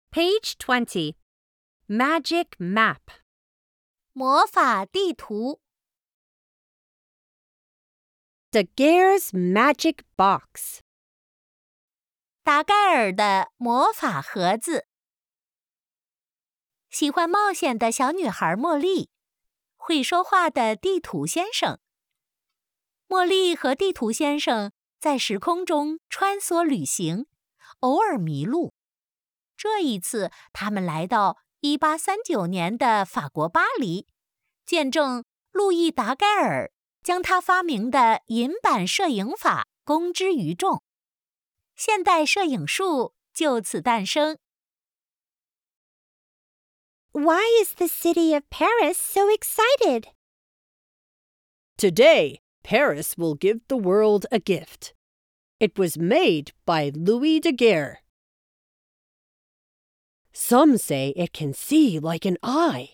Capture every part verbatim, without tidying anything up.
Page twenty. Magic map. 魔法地图 Daguerre's magic box. 达盖尔的魔法盒子。喜欢冒险的小女孩茉莉，会说话的地图先生。茉莉和地图先生在时空中穿梭旅行，偶尔迷路。这一次，他们来到一八三九年的法国巴黎，见证路易·达盖尔将他发明的银版摄影法公之于众，现代摄影术就此诞生。 Why is the city of Paris so excited? Today, Paris will give the world a gift. It was made by Louis Daguerre. Some say it can see like an eye.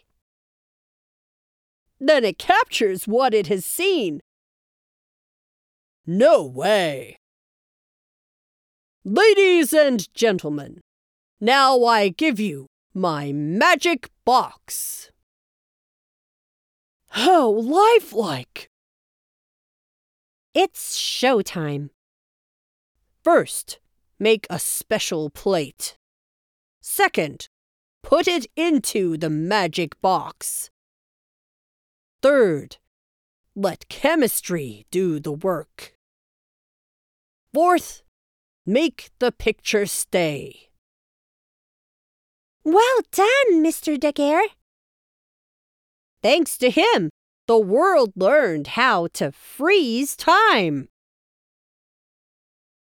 Then it captures what it has seen. No way! Ladies and gentlemen, now I give you my magic box. How lifelike! It's showtime. First, make a special plate. Second, put it into the magic box. Third, let chemistry do the work. Fourth, make the picture stay. Well done, Mister Daguerre. Thanks to him, the world learned how to freeze time.